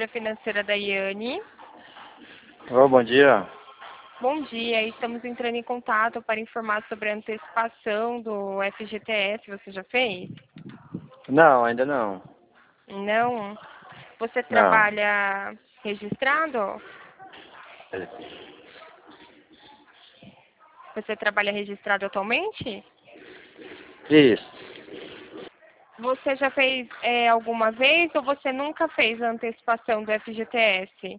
consultora financeira da Iane. Ô, bom dia. Bom dia, estamos entrando em contato para informar sobre a antecipação do FGTS. Você já fez? Não, ainda não. Não? Você Não. trabalha registrado? Você trabalha registrado atualmente? Isso. Você já fez alguma vez ou você nunca fez a antecipação do FGTS?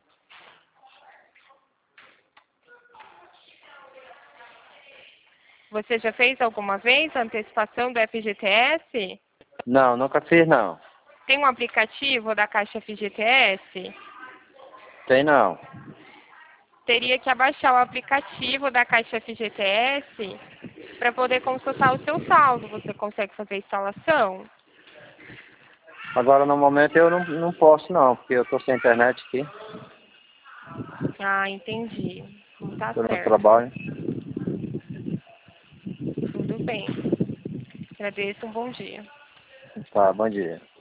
Você já fez alguma vez a antecipação do FGTS? Não, nunca fiz não. Tem um aplicativo da Caixa FGTS? Tem não. Teria que abaixar o aplicativo da Caixa FGTS para poder consultar o seu saldo. Você consegue fazer a instalação? Agora no momento eu não posso não, porque eu tô sem internet aqui. Ah, entendi. Tá Tô no certo. trabalho. Tudo bem. Agradeço, um bom dia. Tá, bom dia.